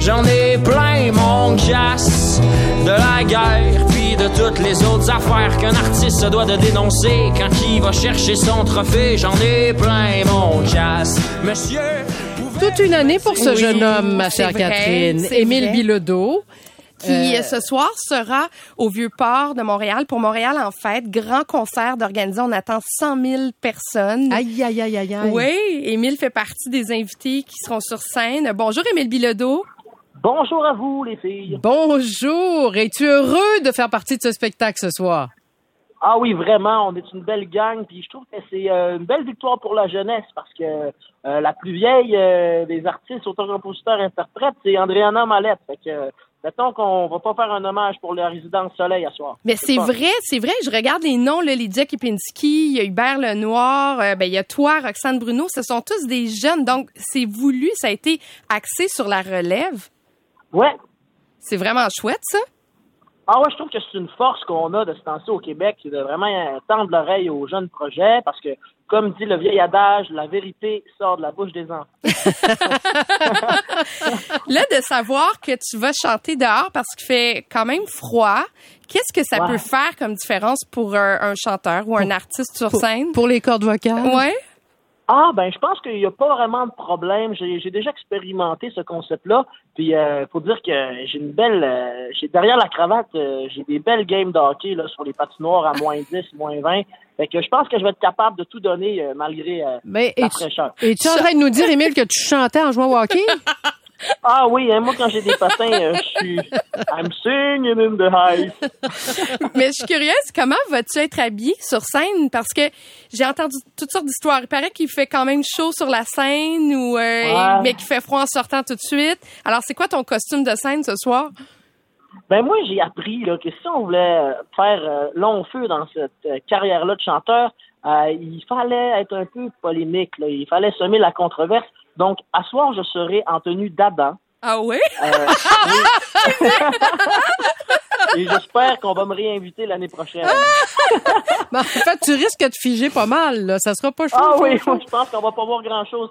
J'en ai plein mon casse de la guerre puis de toutes les autres affaires qu'un artiste se doit de dénoncer quand il va chercher son trophée. J'en ai plein mon casse. Monsieur... Toute une année pour ce jeune homme, ma chère vrai, Catherine. c'est Émile vrai. Bilodeau. Qui, ce soir, sera au Vieux-Port de Montréal pour Montréal en fête. Grand concert d'organiser. On attend 100 000 personnes. Aïe, aïe, aïe, aïe, aïe. Oui, Émile fait partie des invités qui seront sur scène. Bonjour, Émile Bilodeau. Bonjour à vous, les filles. Bonjour. Es-tu heureux de faire partie de ce spectacle ce soir? Ah oui, vraiment, on est une belle gang, puis je trouve que c'est une belle victoire pour la jeunesse, parce que la plus vieille des artistes, auteurs, compositeurs, interprètes, c'est Andréana Mallette. Fait que, mettons qu'on va pas faire un hommage pour la résidence Soleil à soir. Mais c'est vrai. Je regarde les noms, là, Lydia Kipinski, il y a Hubert Lenoir, il y a toi, Roxane Bruno. Ce sont tous des jeunes, donc c'est voulu, ça a été axé sur la relève. Ouais. C'est vraiment chouette, ça. Ah ouais, je trouve que c'est une force qu'on a de ce temps-ci au Québec, c'est de vraiment tendre l'oreille aux jeunes projets, parce que, comme dit le vieil adage, la vérité sort de la bouche des enfants. Là, de savoir que tu vas chanter dehors parce qu'il fait quand même froid, qu'est-ce que ça peut faire comme différence pour un chanteur ou un artiste sur scène? Pour les cordes vocales? Ouais. Ah, ben, je pense qu'il n'y a pas vraiment de problème. J'ai déjà expérimenté ce concept-là. Puis, faut dire que j'ai une belle, j'ai derrière la cravate, j'ai des belles games de hockey, là, sur les patinoires à moins 10, moins 20. Fait que je pense que je vais être capable de tout donner, malgré, la fraîcheur. Es-tu en train de nous dire, Émile, que tu chantais en jouant au hockey? Ah oui, hein, moi, quand j'ai des patins, je suis I'm singing in the ice. Mais je suis curieuse, comment vas-tu être habillée sur scène? Parce que j'ai entendu toutes sortes d'histoires. Il paraît qu'il fait quand même chaud sur la scène, ou mais qu'il fait froid en sortant tout de suite. Alors, c'est quoi ton costume de scène ce soir? Ben moi, j'ai appris là, que si on voulait faire long feu dans cette carrière-là de chanteur, il fallait être un peu polémique, là. Il fallait semer la controverse. Donc, à soir, je serai en tenue d'Adam. Ah oui? Oui. Et j'espère qu'on va me réinviter l'année prochaine. Ben, en fait, tu risques de figer pas mal, là. Ça sera pas chaud. Ah oui, chaud. je pense qu'on va pas voir grand-chose.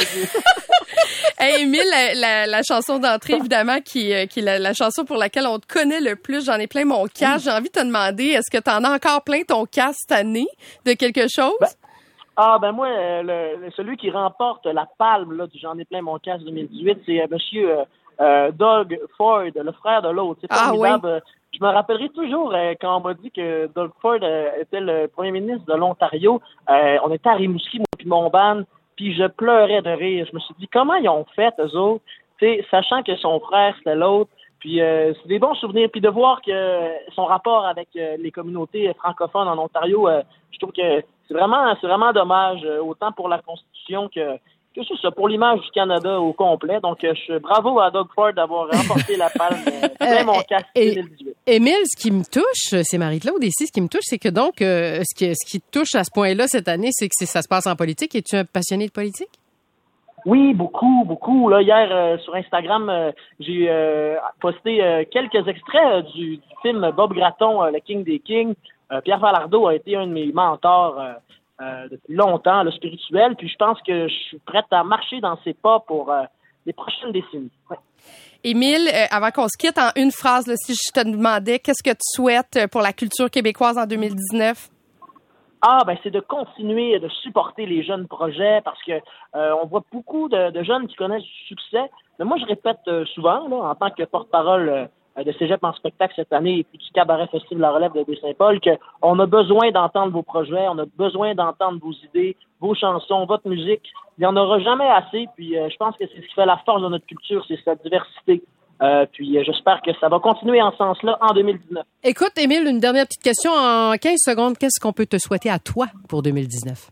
Hey, Émile, la chanson d'entrée, évidemment, qui est la chanson pour laquelle on te connaît le plus. J'en ai plein mon casque. J'ai envie de te demander, est-ce que t'en as encore plein ton casque cette année de quelque chose? Ben moi, celui qui remporte la palme là, du J'en ai plein mon casque 2018, c'est monsieur Doug Ford, le frère de l'autre. C'est formidable. Oui. Je me rappellerai toujours quand on m'a dit que Doug Ford était le premier ministre de l'Ontario. On était à Rimouski, moi puis mon band, puis je pleurais de rire. Je me suis dit, comment ils ont fait, eux autres, sachant que son frère, c'était l'autre. Puis c'est des bons souvenirs. Puis de voir que son rapport avec les communautés francophones en Ontario, je trouve que c'est vraiment dommage, autant pour la Constitution que c'est ça, pour l'image du Canada au complet. Donc, bravo à Doug Ford d'avoir remporté la palme de mon casque 2018. Émile, ce qui me touche, c'est Marie-Claude ici, ce qui me touche, c'est que donc, ce qui te touche à ce point-là cette année, c'est que ça se passe en politique. Es-tu un passionné de politique? Oui, beaucoup. Là, hier, sur Instagram, j'ai posté quelques extraits du film Bob Gratton, Le King des Kings. Pierre Falardeau a été un de mes mentors depuis longtemps, le spirituel. Puis je pense que je suis prête à marcher dans ses pas pour les prochaines décennies. Ouais. Émile, avant qu'on se quitte, en une phrase, là, si je te demandais, qu'est-ce que tu souhaites pour la culture québécoise en 2019? C'est de continuer de supporter les jeunes projets parce que on voit beaucoup de jeunes qui connaissent du succès. Mais moi, je répète souvent, là, en tant que porte-parole de Cégep en spectacle cette année et puis du Cabaret Festival La Relève de Baie-Saint-Paul, qu'on a besoin d'entendre vos projets, on a besoin d'entendre vos idées, vos chansons, votre musique. Il n'y en aura jamais assez, puis je pense que c'est ce qui fait la force de notre culture, c'est sa diversité. Puis j'espère que ça va continuer en ce sens-là en 2019. Écoute, Émile, une dernière petite question en 15 secondes. Qu'est-ce qu'on peut te souhaiter à toi pour 2019?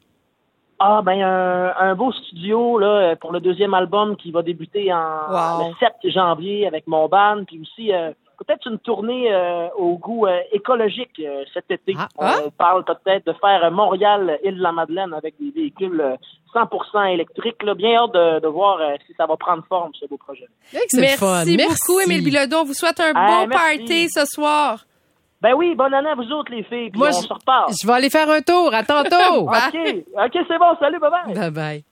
Un beau studio là pour le deuxième album qui va débuter le 7 janvier avec mon band, puis aussi peut-être une tournée au goût écologique cet été. On parle peut-être de faire Montréal-Île-de-la-Madeleine avec des véhicules 100% électriques. Là. Bien hâte de voir si ça va prendre forme, ce beau projet. Merci beaucoup, Émile Bilodeau. On vous souhaite un beau party ce soir. Ben oui, bonne année à vous autres, les filles. Puis on se reparle. Je vais aller faire un tour. À tantôt. OK, c'est bon. Salut, bye-bye. Bye-bye.